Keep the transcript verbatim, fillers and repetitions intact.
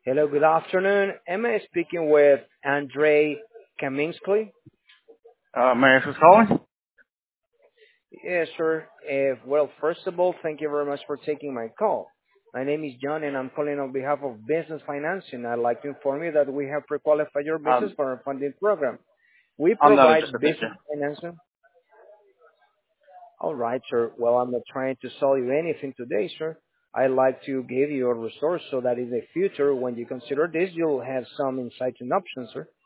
Hello, good afternoon. Am I speaking with Andrei Kaminsky? Uh, may I ask who's calling? Yes, sir. Uh, well, first of all, thank you very much for taking my call. My name is John, and I'm calling on behalf of Business Financing. I'd like to inform you that we have pre-qualified your business Um, for our funding program. We I'm not interested, provide thank you. business financing. All right, sir. Well, I'm not trying to sell you anything today, sir. I'd like to give you a resource so that in the future, when you consider this, you'll have some insights and options, sir.